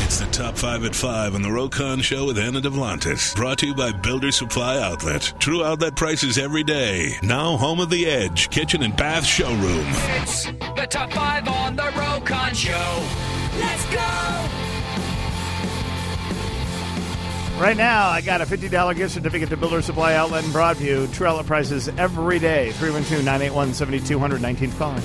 It's the Top 5 at 5 on the Rokon Show with Anna Devlantis. Brought to you by Builder Supply Outlet. True outlet prices every day. Now home of the Edge Kitchen and Bath Showroom. It's the Top 5 on the Rokon Show. Let's go! Right now, I got a $50 gift certificate to Builder Supply Outlet in Broadview. True outlet prices every day. 312-981-7200. 19th calling.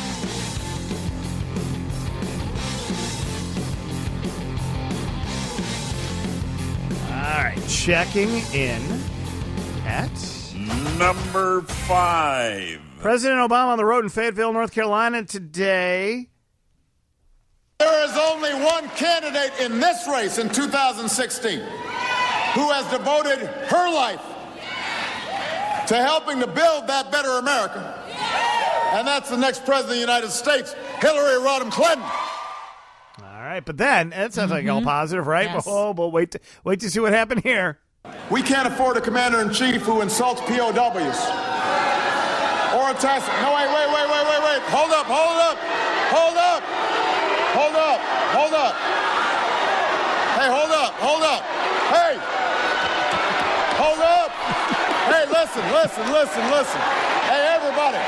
All right, checking in at number 5. President Obama on the road in Fayetteville, North Carolina today. There is only one candidate in this race in 2016 who has devoted her life to helping to build that better America. And that's the next president of the United States, Hillary Rodham Clinton. All right, but then it sounds like all positive, right? Yes. Oh, but wait to see what happened here. We can't afford a commander-in-chief who insults POWs or attacks. No, wait. Hold up. Hey, hold up. Hey, hold up. Hey, listen. Hey, everybody.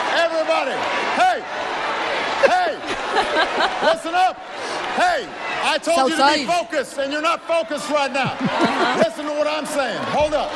Hey, listen up. Hey, I told you to be focused, and you're not focused right now. Listen to what I'm saying. Hold up.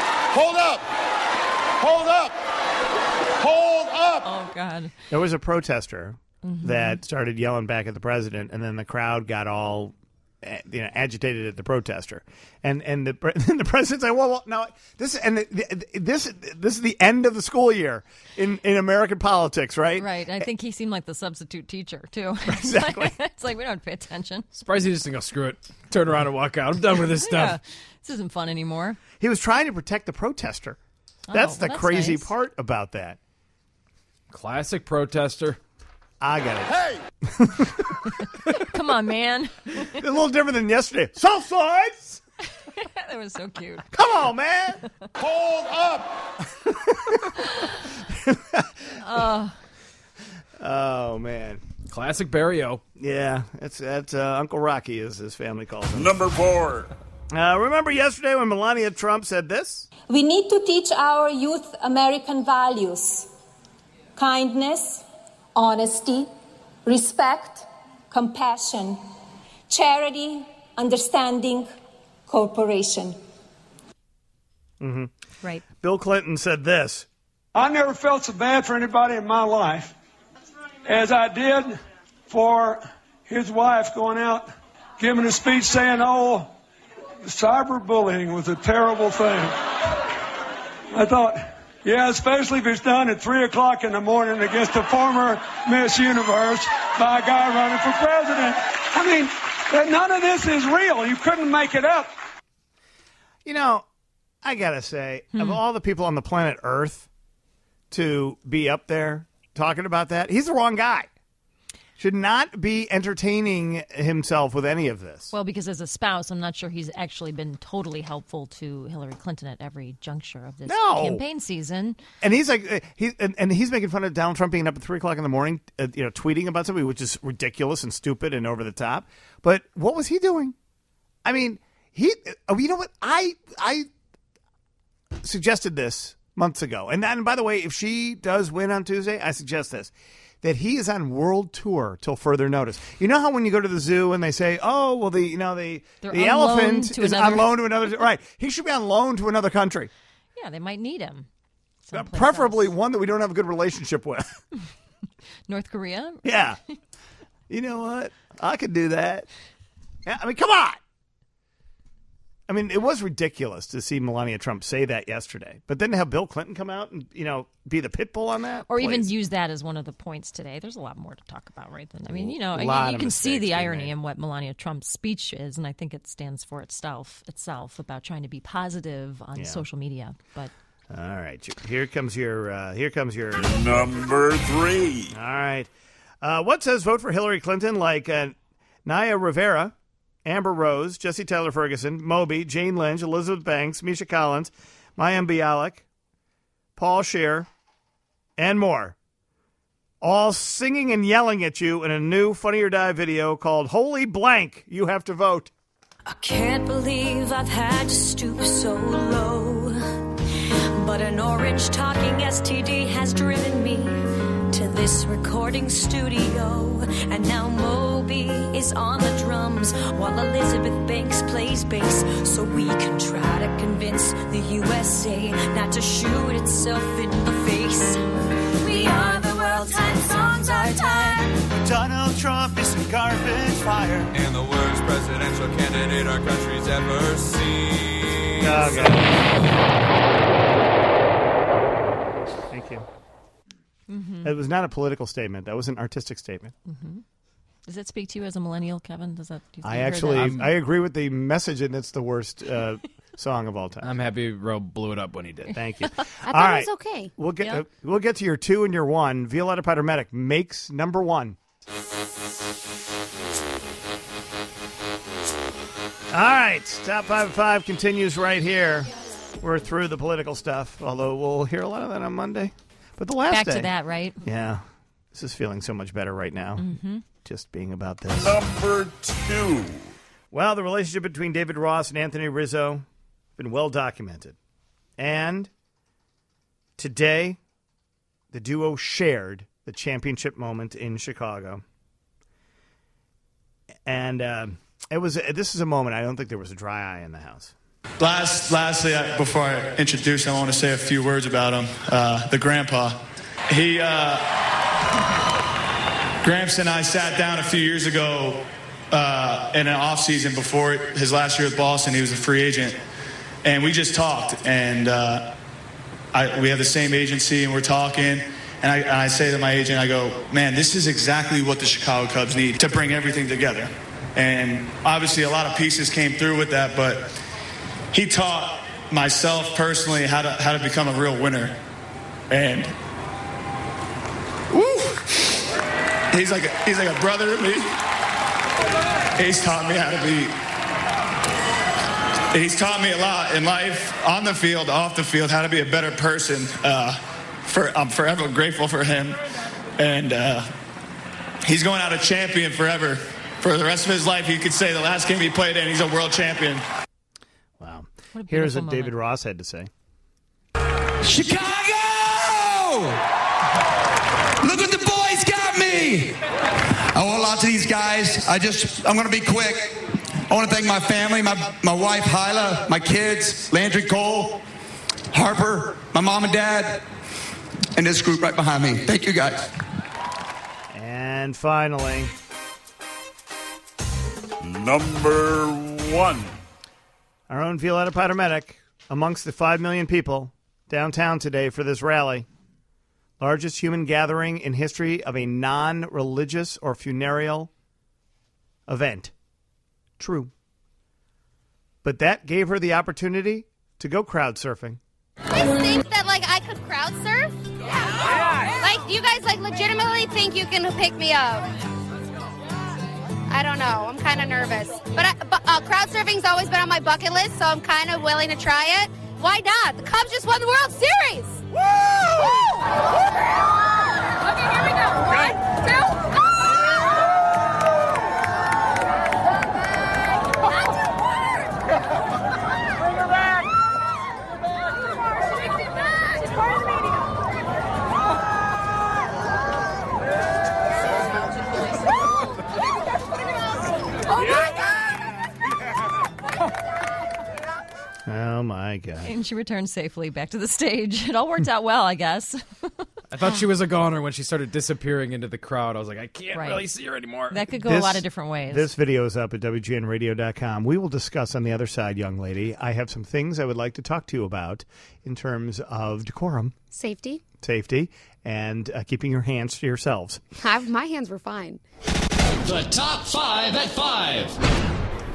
Oh, God. There was a protester that started yelling back at the president, and then the crowd got all agitated at the protester, and the president's like, well, no, this is the end of the school year in American politics, right? Right. I think he seemed like the substitute teacher, too. Exactly. It's like we don't pay attention. Surprised he just didn't go, screw it, turn around and walk out. I'm done with this stuff. Yeah. This isn't fun anymore. He was trying to protect the protester. That's the crazy nice. part about that. Classic protester. I got it. Hey! Come on, man. It's a little different than yesterday. South sides! That was so cute. Come on, man! Hold up! Oh, man. Classic Barrio. Yeah, that's Uncle Rocky, as his family calls him. Number 4. Remember yesterday when Melania Trump said this? We need to teach our youth American values: kindness, honesty, respect, compassion, charity, understanding, cooperation. Mm-hmm. Right. Bill Clinton said this. I never felt so bad for anybody in my life as I did for his wife going out, giving a speech saying, oh, cyberbullying was a terrible thing. I thought, yeah, especially if it's done at 3 o'clock in the morning against a former Miss Universe by a guy running for president. I mean, none of this is real. You couldn't make it up. You know, I got to say, of all the people on the planet Earth to be up there talking about that, he's the wrong guy. Should not be entertaining himself with any of this. Well, because as a spouse, I'm not sure he's actually been totally helpful to Hillary Clinton at every juncture of this campaign season. And he's like, he's making fun of Donald Trump being up at 3 o'clock in the morning, tweeting about something, which is ridiculous and stupid and over the top. But what was he doing? I mean, you know what? I suggested this months ago. And by the way, if she does win on Tuesday, I suggest this. That he is on world tour till further notice. You know how when you go to the zoo and they say, "Oh, well, the elephant is on loan to another," right? He should be on loan to another country. Yeah, they might need him. Preferably one that we don't have a good relationship with. North Korea. Yeah. You know what? I could do that. Yeah, I mean, come on. I mean, it was ridiculous to see Melania Trump say that yesterday. But then to have Bill Clinton come out and, be the pit bull on that? Or even use that as one of the points today. There's a lot more to talk about, right? I mean, you can see the irony in what Melania Trump's speech is, and I think it stands for itself about trying to be positive on social media. But all right, here comes your number 3. All right. What says vote for Hillary Clinton like Naya Rivera, Amber Rose, Jesse Taylor Ferguson, Moby, Jane Lynch, Elizabeth Banks, Misha Collins, Mayim Bialik, Paul Scheer, and more. all singing and yelling at you in a new Funny or Die video called Holy Blank. You have to vote. I can't believe I've had to stoop so low, but an orange talking STD has driven me to this recording studio, and now Moby is on the drums while Elizabeth Banks plays bass, so we can try to convince the USA not to shoot itself in the face. We are the world, time songs our time. Donald Trump is some garbage fire, and the worst presidential candidate our country's ever seen. Okay. Thank you. Mm-hmm. It was not a political statement. That was an artistic statement. Mm-hmm. Does it speak to you as a millennial, Kevin? Does that? Do you I agree with the message, and it's the worst song of all time. I'm happy Ro blew it up when he did. Thank you. I thought it was okay. We'll get to your 2 and your 1. Violetta Patermedic makes number 1. All right, Top 5 at 5 continues right here. We're through the political stuff, although we'll hear a lot of that on Monday. But the last Back day, to that, right? Yeah. This is feeling so much better right now. Mm-hmm. Just being about this. Number 2. Well, the relationship between David Ross and Anthony Rizzo has been well documented. And today, the duo shared the championship moment in Chicago. And this is a moment, I don't think there was a dry eye in the house. Lastly, before I introduce him, I want to say a few words about him. The grandpa. Gramps and I sat down a few years ago in an off-season before his last year with Boston. He was a free agent. And we just talked. And we have the same agency, and we're talking. And I say to my agent, I go, man, this is exactly what the Chicago Cubs need to bring everything together. And obviously a lot of pieces came through with that, but he taught myself personally how to become a real winner. And he's like a brother to me. He's taught me how to be. He's taught me a lot in life, on the field, off the field, how to be a better person. I'm forever grateful for him. And he's going out a champion forever. For the rest of his life, he could say the last game he played in, he's a world champion. Wow. Here's what David Ross had to say. Chicago! Look what the boys got me! I owe a lot to these guys. I'm going to be quick. I want to thank my family, my wife, Hyla, my kids, Landry Cole, Harper, my mom and dad, and this group right behind me. Thank you, guys. And finally, number 1. Our own Violetta Patermedic amongst the 5 million people downtown today for this rally. Largest human gathering in history of a non-religious or funereal event. True. But that gave her the opportunity to go crowd surfing. I think that, I could crowd surf? Yeah. You guys, legitimately think you can pick me up? I don't know. I'm kind of nervous. But crowd surfing's always been on my bucket list, so I'm kind of willing to try it. Why not? The Cubs just won the World Series! Woo! Woo! Okay, here we go. 1, 2, go! Bring her back! She's part of the meeting. Oh, my God. And she returned safely back to the stage. It all worked out well, I guess. I thought she was a goner when she started disappearing into the crowd. I was like, I can't really see her anymore. That could go a lot of different ways. This video is up at WGNradio.com. We will discuss on the other side, young lady. I have some things I would like to talk to you about in terms of decorum. Safety, and keeping your hands to yourselves. My hands were fine. The Top 5 at 5.